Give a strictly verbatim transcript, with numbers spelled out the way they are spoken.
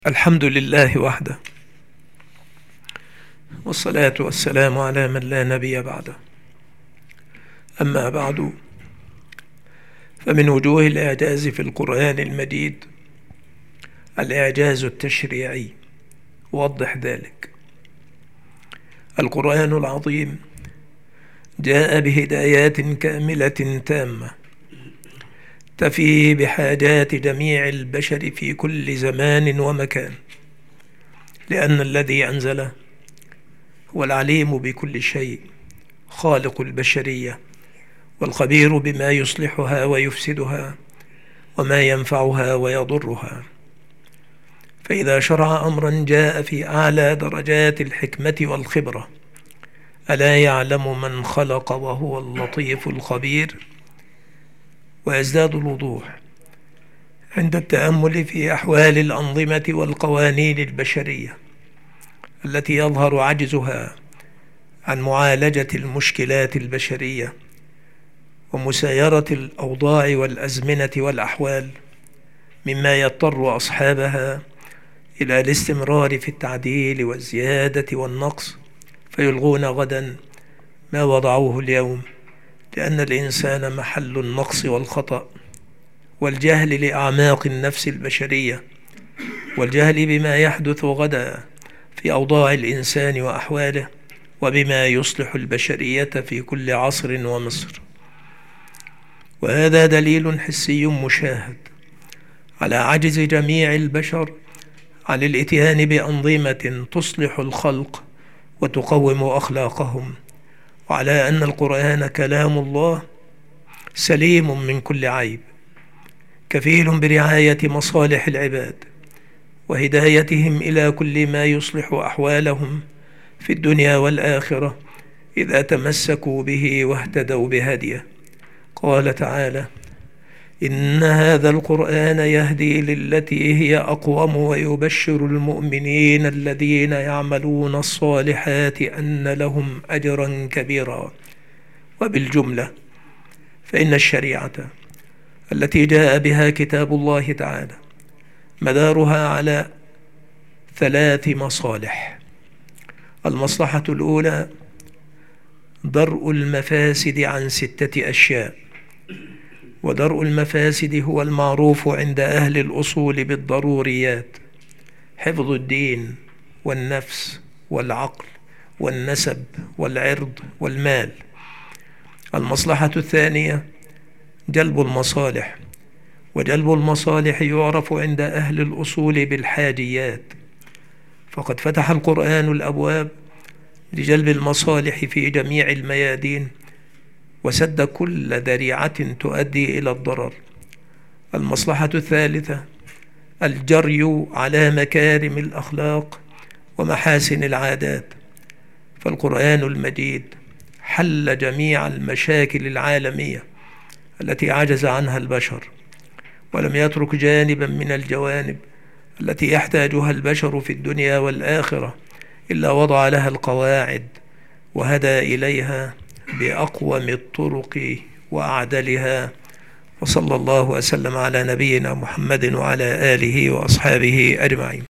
الحمد لله وحده، والصلاة والسلام على من لا نبي بعده. أما بعد، فمن وجوه الإعجاز في القرآن المجيد الإعجاز التشريعي. وضح ذلك. القرآن العظيم جاء بهدايات كاملة تامة تفي بحاجات جميع البشر في كل زمان ومكان، لأن الذي أنزله هو العليم بكل شيء، خالق البشرية، والخبير بما يصلحها ويفسدها وما ينفعها ويضرها. فإذا شرع أمرا جاء في أعلى درجات الحكمة والخبرة، ألا يعلم من خلق وهو اللطيف الخبير؟ ويزداد الوضوح عند التأمل في أحوال الأنظمة والقوانين البشرية التي يظهر عجزها عن معالجة المشكلات البشرية ومسايرة الأوضاع والأزمنة والأحوال، مما يضطر أصحابها إلى الاستمرار في التعديل والزيادة والنقص، فيلغون غدا ما وضعوه اليوم، لأن الإنسان محل النقص والخطأ والجهل لأعماق النفس البشرية، والجهل بما يحدث غدا في أوضاع الإنسان وأحواله، وبما يصلح البشرية في كل عصر ومصر. وهذا دليل حسي مشاهد على عجز جميع البشر عن الإتيان بأنظمة تصلح الخلق وتقوم أخلاقهم، وعلى أن القرآن كلام الله سليم من كل عيب، كفيل برعاية مصالح العباد وهدايتهم إلى كل ما يصلح أحوالهم في الدنيا والآخرة إذا تمسكوا به واهتدوا بهديه. قال تعالى: إن هذا القرآن يهدي للتي هي أقوم ويبشر المؤمنين الذين يعملون الصالحات أن لهم أجرا كبيرا. وبالجملة فإن الشريعة التي جاء بها كتاب الله تعالى مدارها على ثلاث مصالح. المصلحة الأولى درء المفاسد عن ستة أشياء، ودرء المفاسد هو المعروف عند أهل الأصول بالضروريات: حفظ الدين والنفس والعقل والنسب والعرض والمال. المصلحة الثانية جلب المصالح، وجلب المصالح يعرف عند أهل الأصول بالحاجيات، فقد فتح القرآن الأبواب لجلب المصالح في جميع الميادين، وسد كل ذريعة تؤدي إلى الضرر. المصلحة الثالثة الجري على مكارم الأخلاق ومحاسن العادات، فالقرآن المجيد حل جميع المشاكل العالمية التي عجز عنها البشر، ولم يترك جانبا من الجوانب التي يحتاجها البشر في الدنيا والآخرة إلا وضع لها القواعد وهدى إليها بأقوم الطرق وأعدلها. وصلى الله وسلم على نبينا محمد وعلى آله وأصحابه أجمعين.